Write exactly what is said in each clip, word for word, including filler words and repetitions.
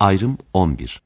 Ayrım on bir.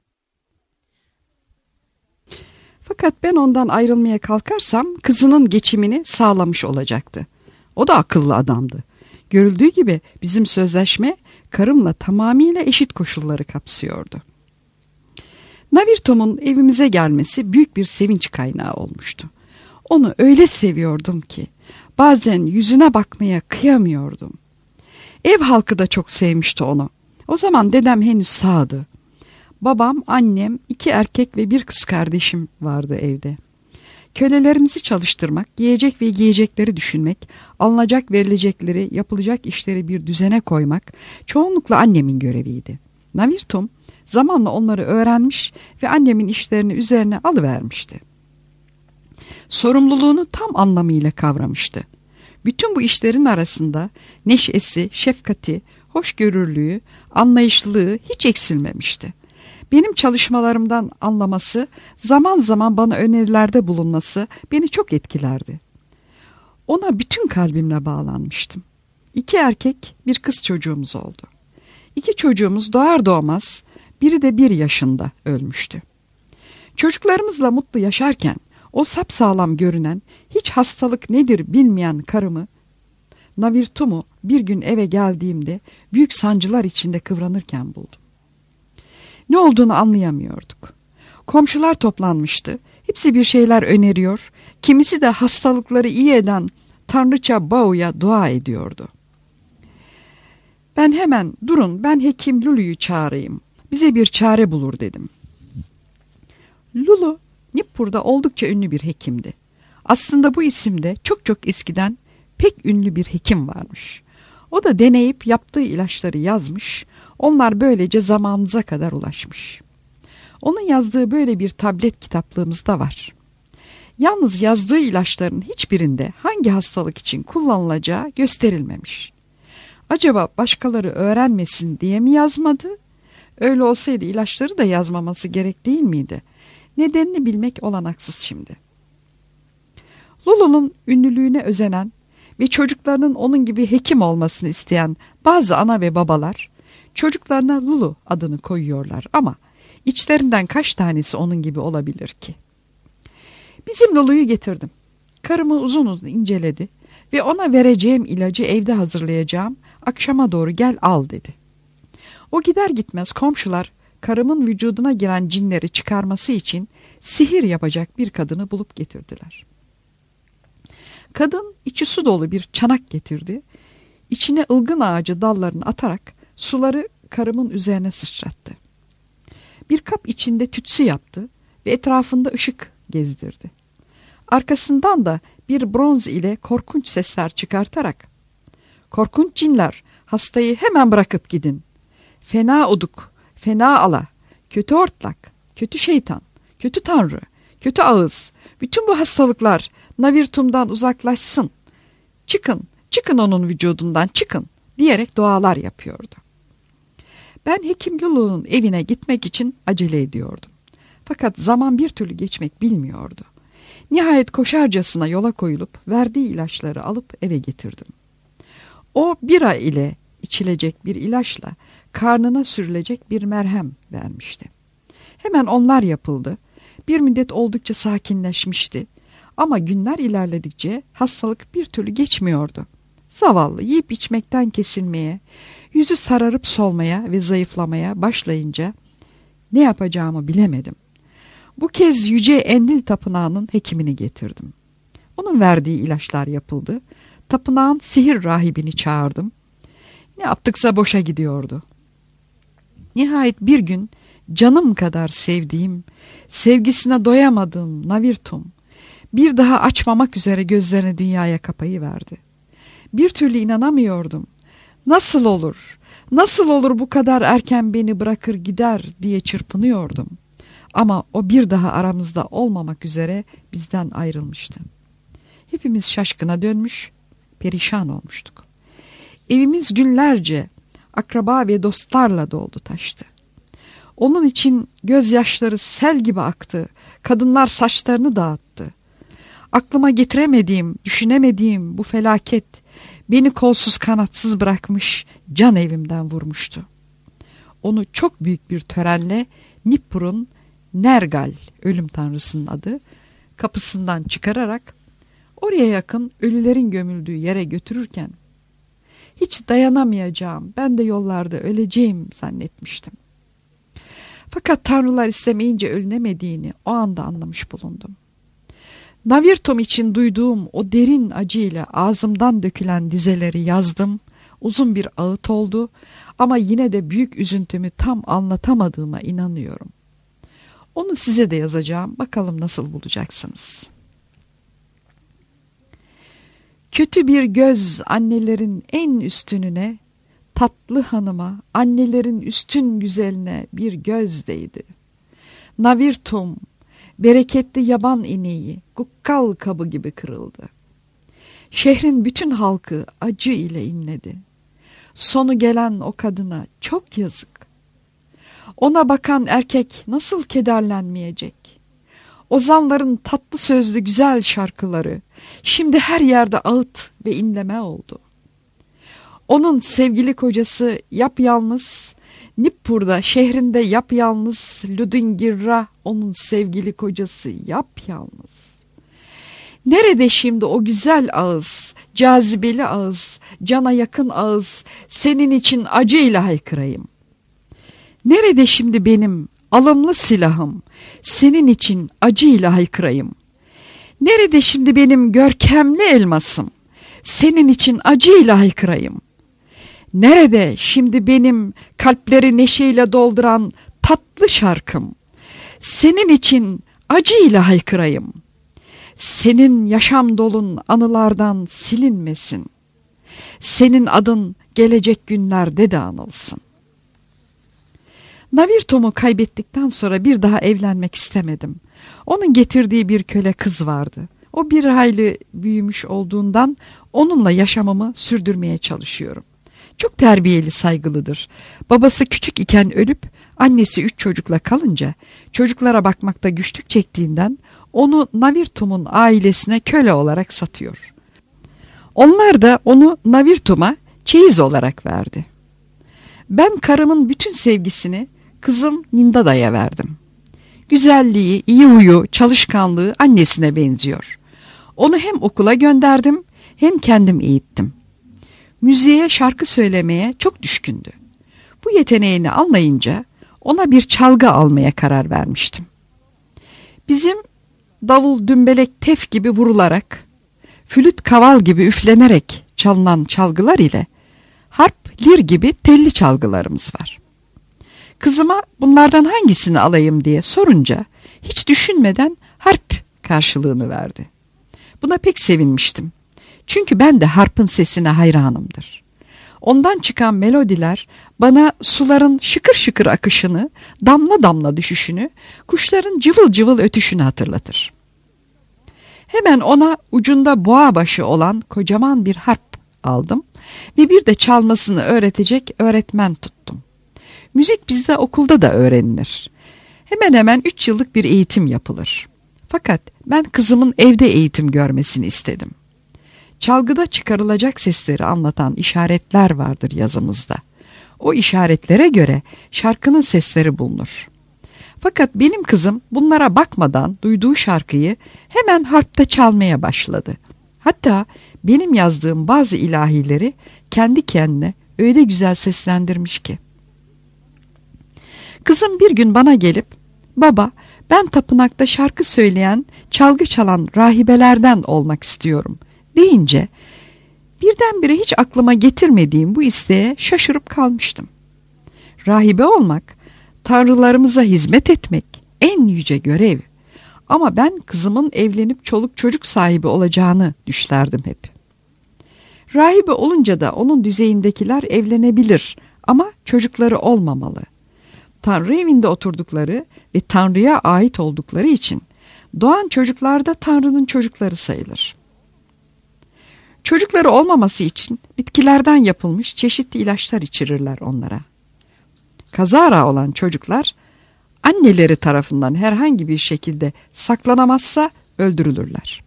Fakat ben ondan ayrılmaya kalkarsam kızının geçimini sağlamış olacaktı. O da akıllı adamdı. Görüldüğü gibi bizim sözleşme karımla tamamıyla eşit koşulları kapsıyordu. Navirtom'un evimize gelmesi büyük bir sevinç kaynağı olmuştu. Onu öyle seviyordum ki bazen yüzüne bakmaya kıyamıyordum. Ev halkı da çok sevmişti onu. O zaman dedem henüz sağdı. Babam, annem, iki erkek ve bir kız kardeşim vardı evde. Kölelerimizi çalıştırmak, yiyecek ve giyecekleri düşünmek, alınacak verilecekleri, yapılacak işleri bir düzene koymak çoğunlukla annemin göreviydi. Navirtom zamanla onları öğrenmiş ve annemin işlerini üzerine alıvermişti. Sorumluluğunu tam anlamıyla kavramıştı. Bütün bu işlerin arasında neşesi, şefkati, hoşgörülüğü, anlayışlılığı hiç eksilmemişti. Benim çalışmalarımdan anlaması, zaman zaman bana önerilerde bulunması beni çok etkilerdi. Ona bütün kalbimle bağlanmıştım. İki erkek, bir kız çocuğumuz oldu. İki çocuğumuz doğar doğmaz, biri de bir yaşında ölmüştü. Çocuklarımızla mutlu yaşarken, o sapsağlam görünen, hiç hastalık nedir bilmeyen karımı, Navirtom'u bir gün eve geldiğimde büyük sancılar içinde kıvranırken buldum. Ne olduğunu anlayamıyorduk. Komşular toplanmıştı. Hepsi bir şeyler öneriyor. Kimisi de hastalıkları iyi eden Tanrıça Bao'ya dua ediyordu. Ben hemen durun ben hekim Lulu'yu çağırayım. Bize bir çare bulur dedim. Lulu, Nippur'da oldukça ünlü bir hekimdi. Aslında bu isimde çok çok eskiden pek ünlü bir hekim varmış. O da deneyip yaptığı ilaçları yazmış. Onlar böylece zamanımıza kadar ulaşmış. Onun yazdığı böyle bir tablet kitaplığımız da var. Yalnız yazdığı ilaçların hiçbirinde hangi hastalık için kullanılacağı gösterilmemiş. Acaba başkaları öğrenmesin diye mi yazmadı? Öyle olsaydı ilaçları da yazmaması gerek değil miydi? Nedenini bilmek olanaksız şimdi. Lulu'nun ünlülüğüne özenen ve çocuklarının onun gibi hekim olmasını isteyen bazı ana ve babalar çocuklarına Lulu adını koyuyorlar ama içlerinden kaç tanesi onun gibi olabilir ki? Bizim Lulu'yu getirdim. Karımı uzun uzun inceledi ve ona vereceğim ilacı evde hazırlayacağım, akşama doğru gel al dedi. O gider gitmez komşular karımın vücuduna giren cinleri çıkarması için sihir yapacak bir kadını bulup getirdiler. Kadın içi su dolu bir çanak getirdi, içine ılgın ağacı dallarını atarak suları karımın üzerine sıçrattı. Bir kap içinde tütsü yaptı ve etrafında ışık gezdirdi. Arkasından da bir bronz ile korkunç sesler çıkartarak "Korkunç cinler, hastayı hemen bırakıp gidin. Fena oduk, fena ala, kötü ortlak, kötü şeytan, kötü tanrı, kötü ağız, bütün bu hastalıklar Navirtom'dan uzaklaşsın. Çıkın, çıkın onun vücudundan çıkın" diyerek dualar yapıyordu. Ben Hekim Lulu'nun evine gitmek için acele ediyordum. Fakat zaman bir türlü geçmek bilmiyordu. Nihayet koşarcasına yola koyulup verdiği ilaçları alıp eve getirdim. O bira ile içilecek bir ilaçla karnına sürülecek bir merhem vermişti. Hemen onlar yapıldı. Bir müddet oldukça sakinleşmişti. Ama günler ilerledikçe hastalık bir türlü geçmiyordu. Zavallı yiyip içmekten kesilmeye, yüzü sararıp solmaya ve zayıflamaya başlayınca ne yapacağımı bilemedim. Bu kez Yüce Enlil Tapınağı'nın hekimini getirdim. Onun verdiği ilaçlar yapıldı. Tapınağın sihir rahibini çağırdım. Ne yaptıksa boşa gidiyordu. Nihayet bir gün canım kadar sevdiğim, sevgisine doyamadığım Navirtom bir daha açmamak üzere gözlerini dünyaya kapayıverdi. Bir türlü inanamıyordum. Nasıl olur, nasıl olur bu kadar erken beni bırakır gider diye çırpınıyordum. Ama o bir daha aramızda olmamak üzere bizden ayrılmıştı. Hepimiz şaşkına dönmüş, perişan olmuştuk. Evimiz günlerce akraba ve dostlarla doldu taştı. Onun için gözyaşları sel gibi aktı, kadınlar saçlarını dağıttı. Aklıma getiremediğim, düşünemediğim bu felaket beni kolsuz kanatsız bırakmış, can evimden vurmuştu. onu çok büyük bir törenle Nippur'un Nergal, ölüm tanrısının adı, kapısından çıkararak oraya yakın ölülerin gömüldüğü yere götürürken hiç dayanamayacağım, ben de yollarda öleceğim zannetmiştim. Fakat tanrılar istemeyince ölünemediğini o anda anlamış bulundum. Navirtom için duyduğum o derin acıyla ağzımdan dökülen dizeleri yazdım. Uzun bir ağıt oldu ama yine de büyük üzüntümü tam anlatamadığıma inanıyorum. Onu size de yazacağım. Bakalım nasıl bulacaksınız. Kötü bir göz annelerin en üstününe, tatlı hanıma, annelerin üstün güzeline bir göz değdi. Navirtum, bereketli yaban ineği, kukkal kabı gibi kırıldı. Şehrin bütün halkı acı ile inledi. Sonu gelen o kadına çok yazık. Ona bakan erkek nasıl kederlenmeyecek? Ozanların tatlı sözlü güzel şarkıları şimdi her yerde ağıt ve inleme oldu. Onun sevgili kocası yapyalnız, Nippur'da şehrinde yapyalnız Ludingirra onun sevgili kocası yapyalnız. Nerede şimdi o güzel ağız, cazibeli ağız, cana yakın ağız, senin için acıyla haykırayım. Nerede şimdi benim alımlı silahım, senin için acıyla haykırayım. Nerede şimdi benim görkemli elmasım, senin için acıyla haykırayım. Nerede şimdi benim kalpleri neşeyle dolduran tatlı şarkım, senin için acıyla haykırayım. Senin yaşam dolun anılardan silinmesin. Senin adın gelecek günlerde de anılsın. Navirtom'u kaybettikten sonra bir daha evlenmek istemedim. Onun getirdiği bir köle kız vardı. O bir hayli büyümüş olduğundan onunla yaşamımı sürdürmeye çalışıyorum. Çok terbiyeli, saygılıdır. Babası küçük iken ölüp annesi üç çocukla kalınca çocuklara bakmakta güçlük çektiğinden onu Navirtum'un ailesine köle olarak satıyor. Onlar da onu Navirtum'a çeyiz olarak verdi. Ben karımın bütün sevgisini kızım Nindada'ya verdim. Güzelliği, iyi huyu, çalışkanlığı annesine benziyor. Onu hem okula gönderdim hem kendim eğittim. Müziğe, şarkı söylemeye çok düşkündü. Bu yeteneğini anlayınca ona bir çalgı almaya karar vermiştim. Bizim davul, dümbelek, tef gibi vurularak, flüt, kaval gibi üflenerek çalınan çalgılar ile harp, lir gibi telli çalgılarımız var. Kızıma bunlardan hangisini alayım diye sorunca hiç düşünmeden harp karşılığını verdi. Buna pek sevinmiştim. Çünkü ben de harpın sesine hayranımdır. Ondan çıkan melodiler bana suların şıkır şıkır akışını, damla damla düşüşünü, kuşların cıvıl cıvıl ötüşünü hatırlatır. Hemen ona ucunda boğa başı olan kocaman bir harp aldım ve bir de çalmasını öğretecek öğretmen tuttum. Müzik bizde okulda da öğrenilir. Hemen hemen üç yıllık bir eğitim yapılır. Fakat ben kızımın evde eğitim görmesini istedim. Çalgıda çıkarılacak sesleri anlatan işaretler vardır yazımızda. O işaretlere göre şarkının sesleri bulunur. Fakat benim kızım bunlara bakmadan duyduğu şarkıyı hemen harpte çalmaya başladı. Hatta benim yazdığım bazı ilahileri kendi kendine öyle güzel seslendirmiş ki. Kızım bir gün bana gelip, "Baba, ben tapınakta şarkı söyleyen, çalgı çalan rahibelerden olmak istiyorum," deyince birdenbire hiç aklıma getirmediğim bu isteğe şaşırıp kalmıştım. Rahibe olmak, tanrılarımıza hizmet etmek en yüce görev. Ama ben kızımın evlenip çoluk çocuk sahibi olacağını düşlerdim hep. Rahibe olunca da onun düzeyindekiler evlenebilir ama çocukları olmamalı. Tanrı evinde oturdukları ve Tanrı'ya ait oldukları için doğan çocuklar da Tanrı'nın çocukları sayılır. Çocukları olmaması için bitkilerden yapılmış çeşitli ilaçlar içirirler onlara. Kazara olan çocuklar anneleri tarafından herhangi bir şekilde saklanamazsa öldürülürler.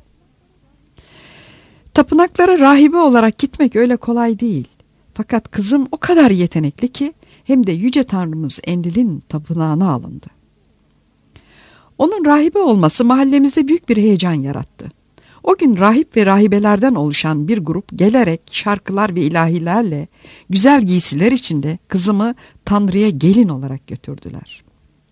Tapınaklara rahibe olarak gitmek öyle kolay değil. Fakat kızım o kadar yetenekli ki hem de Yüce Tanrımız Enlil'in tapınağına alındı. Onun rahibe olması mahallemizde büyük bir heyecan yarattı. O gün rahip ve rahibelerden oluşan bir grup gelerek şarkılar ve ilahilerle güzel giysiler içinde kızımı Tanrı'ya gelin olarak götürdüler.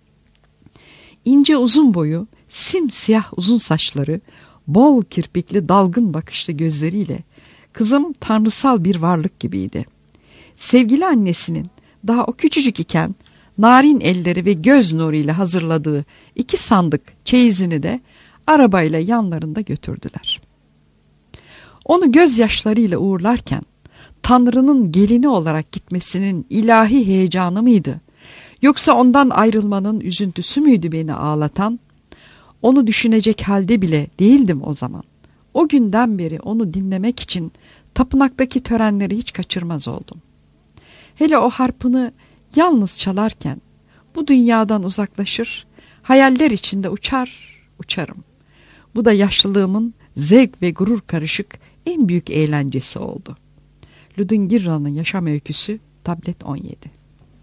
İnce uzun boyu, simsiyah uzun saçları, bol kirpikli dalgın bakışlı gözleriyle kızım tanrısal bir varlık gibiydi. Sevgili annesinin daha o küçücük iken narin elleri ve göz nuruyla hazırladığı iki sandık çeyizini de arabayla yanlarında götürdüler. Onu gözyaşlarıyla uğurlarken Tanrı'nın gelini olarak gitmesinin ilahi heyecanı mıydı? Yoksa ondan ayrılmanın üzüntüsü müydü beni ağlatan? Onu düşünecek halde bile değildim o zaman. O günden beri onu dinlemek için tapınaktaki törenleri hiç kaçırmaz oldum. Hele o harpını yalnız çalarken bu dünyadan uzaklaşır, hayaller içinde uçar, uçarım. Bu da yaşlılığımın zevk ve gurur karışık en büyük eğlencesi oldu. Ludingirra'nın yaşam öyküsü, tablet on yedi.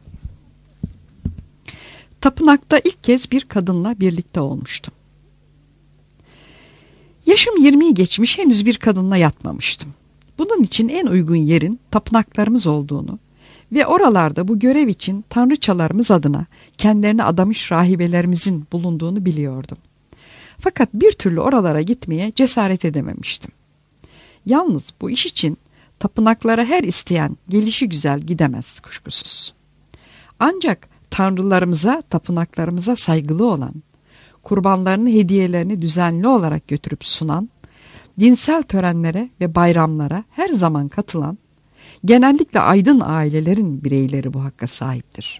Tapınakta ilk kez bir kadınla birlikte olmuştum. Yaşım yirmiyi geçmiş, henüz bir kadınla yatmamıştım. Bunun için en uygun yerin tapınaklarımız olduğunu ve oralarda bu görev için tanrıçalarımız adına kendilerini adamış rahibelerimizin bulunduğunu biliyordum. Fakat bir türlü oralara gitmeye cesaret edememiştim. Yalnız bu iş için tapınaklara her isteyen gelişigüzel gidemez kuşkusuz. Ancak tanrılarımıza, tapınaklarımıza saygılı olan, kurbanlarını, hediyelerini düzenli olarak götürüp sunan, dinsel törenlere ve bayramlara her zaman katılan, genellikle aydın ailelerin bireyleri bu hakka sahiptir.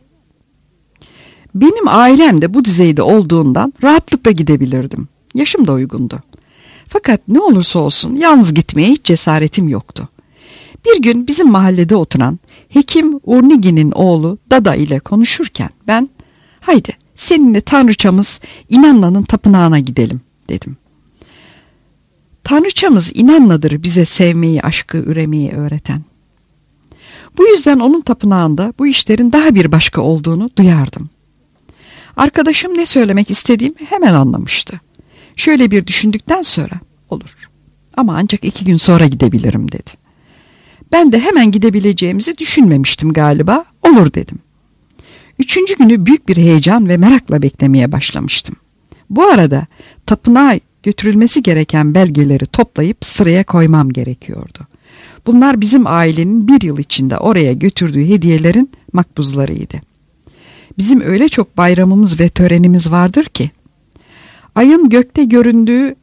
Benim ailem de bu düzeyde olduğundan rahatlıkla gidebilirdim. Yaşım da uygundu. Fakat ne olursa olsun yalnız gitmeye hiç cesaretim yoktu. Bir gün bizim mahallede oturan Hekim Urnigi'nin oğlu Dada ile konuşurken ben, "Haydi seninle tanrıçamız İnanna'nın tapınağına gidelim," dedim. Tanrıçamız İnanna'dır bize sevmeyi, aşkı, üremeyi öğreten. Bu yüzden onun tapınağında bu işlerin daha bir başka olduğunu duyardım. Arkadaşım ne söylemek istediğimi hemen anlamıştı. Şöyle bir düşündükten sonra, "Olur ama ancak iki gün sonra gidebilirim," dedi. Ben de hemen gidebileceğimizi düşünmemiştim galiba, "Olur," dedim. Üçüncü günü büyük bir heyecan ve merakla beklemeye başlamıştım. Bu arada tapınağa götürülmesi gereken belgeleri toplayıp sıraya koymam gerekiyordu. Bunlar bizim ailenin bir yıl içinde oraya götürdüğü hediyelerin makbuzlarıydı. Bizim öyle çok bayramımız ve törenimiz vardır ki, ayın gökte göründüğü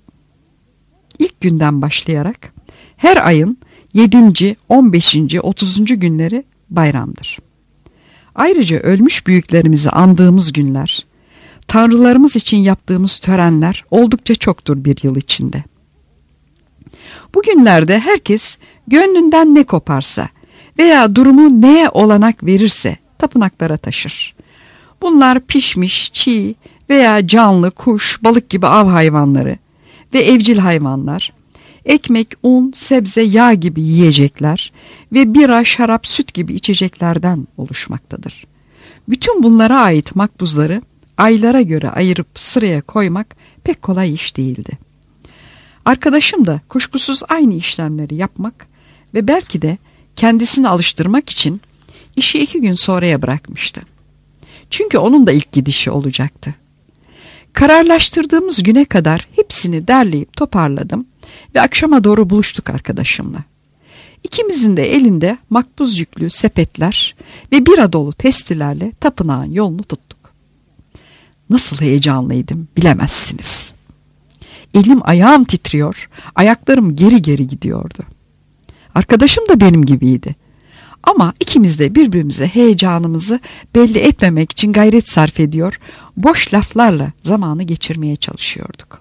ilk günden başlayarak her ayın yedinci, on beşinci, otuzuncu günleri bayramdır. Ayrıca ölmüş büyüklerimizi andığımız günler, tanrılarımız için yaptığımız törenler oldukça çoktur bir yıl içinde. Bu günlerde herkes gönlünden ne koparsa veya durumu neye olanak verirse tapınaklara taşır. Bunlar pişmiş, çiğ veya canlı kuş, balık gibi av hayvanları ve evcil hayvanlar, ekmek, un, sebze, yağ gibi yiyecekler ve bira, şarap, süt gibi içeceklerden oluşmaktadır. Bütün bunlara ait makbuzları aylara göre ayırıp sıraya koymak pek kolay iş değildi. Arkadaşım da kuşkusuz aynı işlemleri yapmak ve belki de kendisini alıştırmak için işi iki gün sonraya bırakmıştı. Çünkü onun da ilk gidişi olacaktı. Kararlaştırdığımız güne kadar hepsini derleyip toparladım ve akşama doğru buluştuk arkadaşımla. İkimizin de elinde makbuz yüklü sepetler ve bira dolu testilerle tapınağın yolunu tuttuk. Nasıl heyecanlıydım bilemezsiniz. Elim ayağım titriyor, ayaklarım geri geri gidiyordu. Arkadaşım da benim gibiydi. Ama ikimiz de birbirimize heyecanımızı belli etmemek için gayret sarf ediyor, boş laflarla zamanı geçirmeye çalışıyorduk.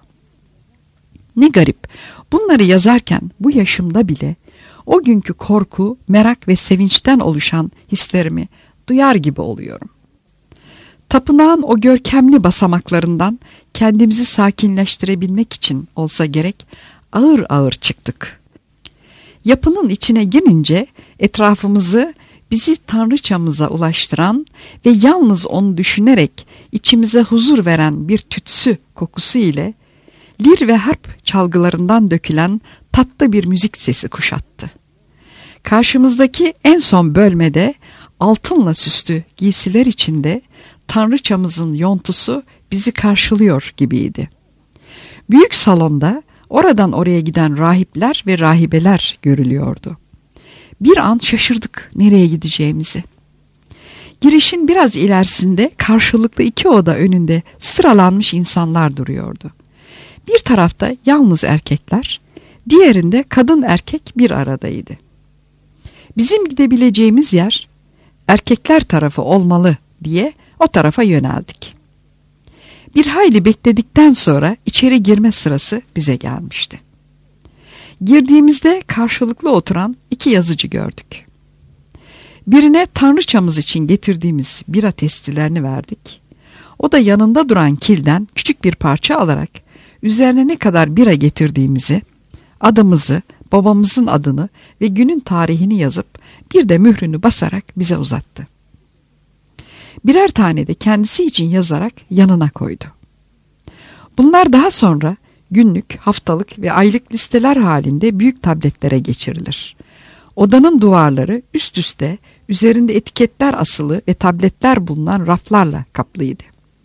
Ne garip, bunları yazarken bu yaşımda bile o günkü korku, merak ve sevinçten oluşan hislerimi duyar gibi oluyorum. Tapınağın o görkemli basamaklarından kendimizi sakinleştirebilmek için olsa gerek ağır ağır çıktık. Yapının içine girince etrafımızı bizi tanrıçamıza ulaştıran ve yalnız onu düşünerek içimize huzur veren bir tütsü kokusu ile lir ve harp çalgılarından dökülen tatlı bir müzik sesi kuşattı. Karşımızdaki en son bölmede altınla süslü giysiler içinde tanrıçamızın yontusu bizi karşılıyor gibiydi. Büyük salonda oradan oraya giden rahipler ve rahibeler görülüyordu. Bir an şaşırdık nereye gideceğimizi. Girişin biraz ilerisinde karşılıklı iki oda önünde sıralanmış insanlar duruyordu. Bir tarafta yalnız erkekler, diğerinde kadın erkek bir aradaydı. Bizim gidebileceğimiz yer erkekler tarafı olmalı diye o tarafa yöneldik. Bir hayli bekledikten sonra içeri girme sırası bize gelmişti. Girdiğimizde karşılıklı oturan iki yazıcı gördük. Birine tanrıçamız için getirdiğimiz bira testilerini verdik. O da yanında duran kilden küçük bir parça alarak üzerine ne kadar bira getirdiğimizi, adımızı, babamızın adını ve günün tarihini yazıp bir de mührünü basarak bize uzattı. Birer tane de kendisi için yazarak yanına koydu. Bunlar daha sonra günlük, haftalık ve aylık listeler halinde büyük tabletlere geçirilir. Odanın duvarları üst üste, üzerinde etiketler asılı ve tabletler bulunan raflarla kaplıydı.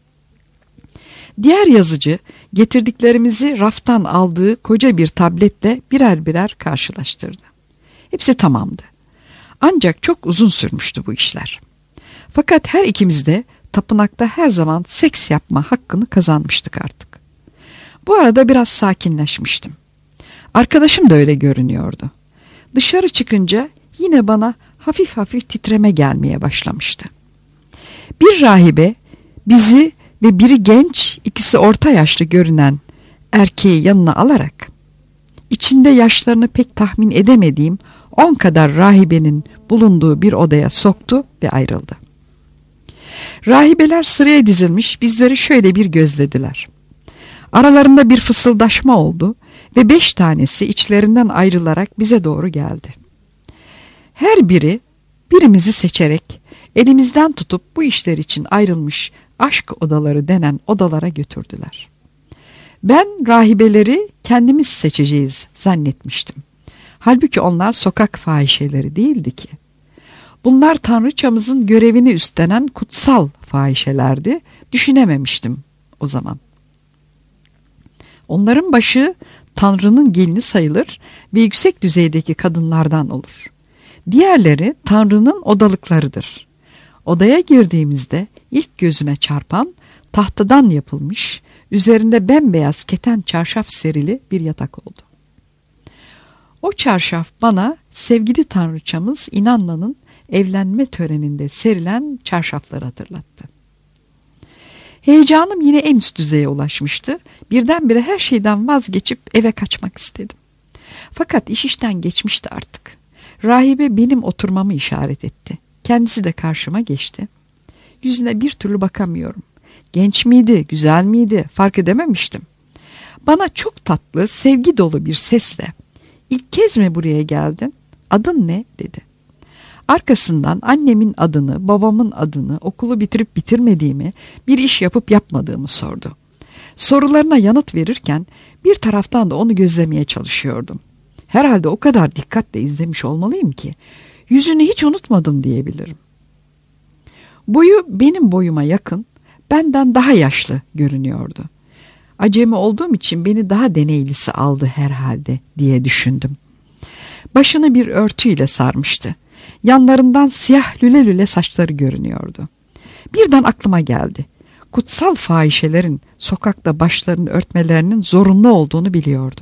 Diğer yazıcı getirdiklerimizi raftan aldığı koca bir tabletle birer birer karşılaştırdı. Hepsi tamamdı. Ancak çok uzun sürmüştü bu işler. Fakat her ikimiz de tapınakta her zaman seks yapma hakkını kazanmıştık artık. Bu arada biraz sakinleşmiştim. Arkadaşım da öyle görünüyordu. Dışarı çıkınca yine bana hafif hafif titreme gelmeye başlamıştı. Bir rahibe bizi ve biri genç, ikisi orta yaşlı görünen erkeği yanına alarak içinde yaşlarını pek tahmin edemediğim on kadar rahibenin bulunduğu bir odaya soktu ve ayrıldı. Rahibeler sıraya dizilmiş bizleri şöyle bir gözlediler. Aralarında bir fısıldaşma oldu ve beş tanesi içlerinden ayrılarak bize doğru geldi. Her biri birimizi seçerek elimizden tutup bu işler için ayrılmış aşk odaları denen odalara götürdüler. Ben rahibeleri kendimiz seçeceğiz zannetmiştim. Halbuki onlar sokak fahişeleri değildi ki. Bunlar tanrıçamızın görevini üstlenen kutsal fahişelerdi. Düşünememiştim o zaman. Onların başı Tanrı'nın gelini sayılır ve yüksek düzeydeki kadınlardan olur. Diğerleri Tanrı'nın odalıklarıdır. Odaya girdiğimizde ilk gözüme çarpan tahtadan yapılmış, üzerinde bembeyaz keten çarşaf serili bir yatak oldu. O çarşaf bana sevgili tanrıçamız İnanna'nın evlenme töreninde serilen çarşafları hatırlattı. Heyecanım yine en üst düzeye ulaşmıştı. Birdenbire her şeyden vazgeçip eve kaçmak istedim. Fakat iş işten geçmişti artık. Rahibe benim oturmamı işaret etti. Kendisi de karşıma geçti. Yüzüne bir türlü bakamıyorum. Genç miydi, güzel miydi fark edememiştim. Bana çok tatlı, sevgi dolu bir sesle "İlk kez mi buraya geldin? Adın ne?" dedi. Arkasından annemin adını, babamın adını, okulu bitirip bitirmediğimi, bir iş yapıp yapmadığımı sordu. Sorularına yanıt verirken bir taraftan da onu gözlemeye çalışıyordum. Herhalde o kadar dikkatle izlemiş olmalıyım ki yüzünü hiç unutmadım diyebilirim. Boyu benim boyuma yakın, benden daha yaşlı görünüyordu. Acemi olduğum için beni daha deneylisi aldı herhalde diye düşündüm. Başını bir örtüyle sarmıştı. Yanlarından siyah lüle lüle saçları görünüyordu. Birden aklıma geldi. Kutsal fahişelerin sokakta başlarını örtmelerinin zorunlu olduğunu biliyordum.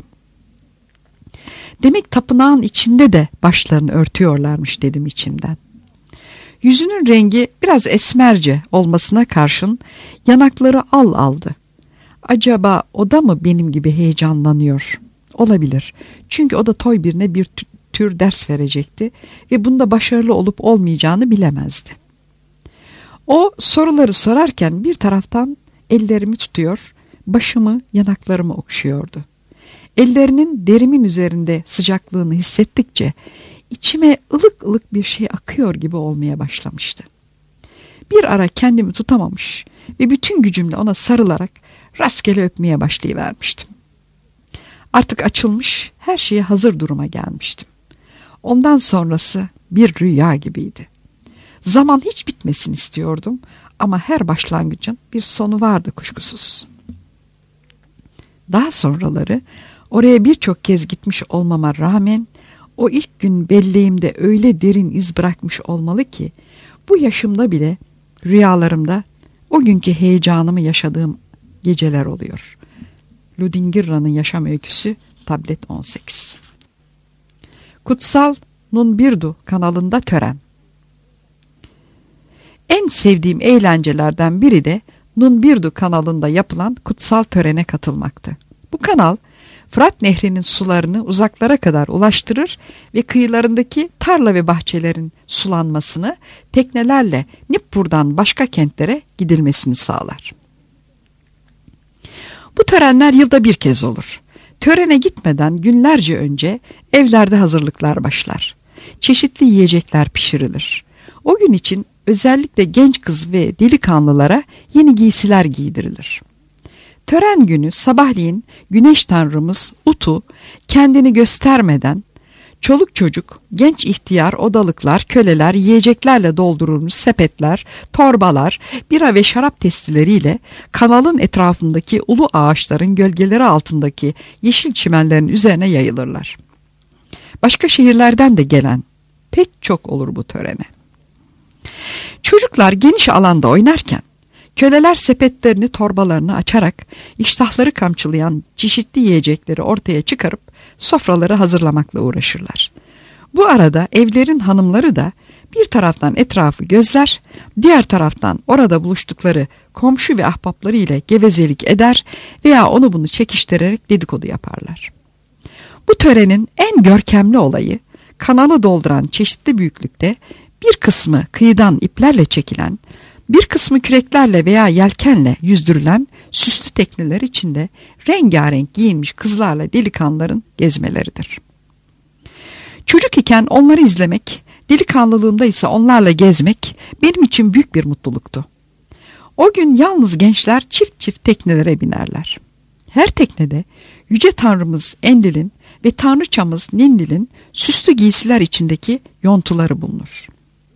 Demek tapınağın içinde de başlarını örtüyorlarmış dedim içimden. Yüzünün rengi biraz esmerce olmasına karşın yanakları al aldı. Acaba o da mı benim gibi heyecanlanıyor? Olabilir. Çünkü o da toy birine bir tür ders verecekti ve bunda başarılı olup olmayacağını bilemezdi. O soruları sorarken bir taraftan ellerimi tutuyor, başımı, yanaklarımı okşuyordu. Ellerinin derimin üzerinde sıcaklığını hissettikçe içime ılık ılık bir şey akıyor gibi olmaya başlamıştı. Bir ara kendimi tutamamış ve bütün gücümle ona sarılarak rastgele öpmeye başlayıvermiştim. Artık açılmış, her şeye hazır duruma gelmiştim. Ondan sonrası bir rüya gibiydi. Zaman hiç bitmesin istiyordum ama her başlangıcın bir sonu vardı kuşkusuz. Daha sonraları oraya birçok kez gitmiş olmama rağmen o ilk gün belleğimde öyle derin iz bırakmış olmalı ki bu yaşımda bile rüyalarımda o günkü heyecanımı yaşadığım geceler oluyor. Ludingirra'nın Yaşam Öyküsü, Tablet on sekiz. Kutsal Nunbirdu kanalında tören. En sevdiğim eğlencelerden biri de Nunbirdu kanalında yapılan kutsal törene katılmaktı. Bu kanal Fırat Nehri'nin sularını uzaklara kadar ulaştırır ve kıyılarındaki tarla ve bahçelerin sulanmasını teknelerle Nippur'dan başka kentlere gidilmesini sağlar. Bu törenler yılda bir kez olur. Törene gitmeden günlerce önce evlerde hazırlıklar başlar. Çeşitli yiyecekler pişirilir. O gün için özellikle genç kız ve delikanlılara yeni giysiler giydirilir. Tören günü sabahleyin güneş tanrımız Utu kendini göstermeden çoluk çocuk, genç ihtiyar, odalıklar, köleler, yiyeceklerle doldurulmuş sepetler, torbalar, bira ve şarap testileriyle kanalın etrafındaki ulu ağaçların gölgeleri altındaki yeşil çimenlerin üzerine yayılırlar. Başka şehirlerden de gelen pek çok olur bu törene. Çocuklar geniş alanda oynarken köleler sepetlerini, torbalarını açarak iştahları kamçılayan çeşitli yiyecekleri ortaya çıkarıp sofraları hazırlamakla uğraşırlar. Bu arada evlerin hanımları da bir taraftan etrafı gözler, diğer taraftan orada buluştukları komşu ve ahbapları ile gevezelik eder veya onu bunu çekiştirerek dedikodu yaparlar. Bu törenin en görkemli olayı, kanalı dolduran çeşitli büyüklükte bir kısmı kıyıdan iplerle çekilen, bir kısmı küreklerle veya yelkenle yüzdürülen süslü tekneler içinde rengarenk giyinmiş kızlarla delikanlıların gezmeleridir. Çocuk iken onları izlemek, delikanlılığımda ise onlarla gezmek benim için büyük bir mutluluktu. O gün yalnız gençler çift çift teknelere binerler. Her teknede Yüce Tanrımız Enlil'in ve Tanrıçamız Ninlil'in süslü giysiler içindeki yontuları bulunur.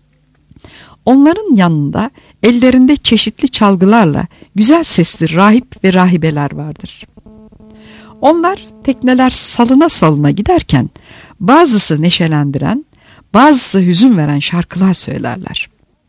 Onların yanında ellerinde çeşitli çalgılarla güzel sesli rahip ve rahibeler vardır. Onlar tekneler salına salına giderken bazısı neşelendiren, bazısı hüzün veren şarkılar söylerler.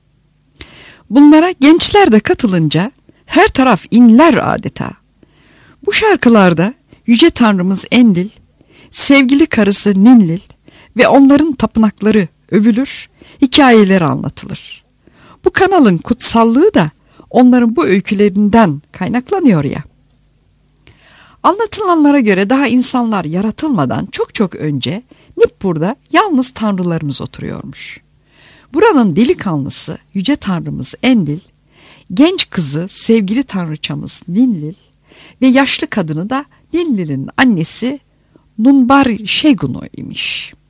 Bunlara gençler de katılınca her taraf inler adeta. Bu şarkılarda Yüce Tanrımız Enlil, sevgili karısı Ninlil ve onların tapınakları övülür, hikayeleri anlatılır. Bu kanalın kutsallığı da onların bu öykülerinden kaynaklanıyor ya. Anlatılanlara göre daha insanlar yaratılmadan çok çok önce Nippur'da yalnız tanrılarımız oturuyormuş. Buranın delikanlısı Yüce Tanrımız Enlil, genç kızı sevgili tanrıçamız Ninlil ve yaşlı kadını da Ninlil'in annesi Nunbar Şegunu imiş.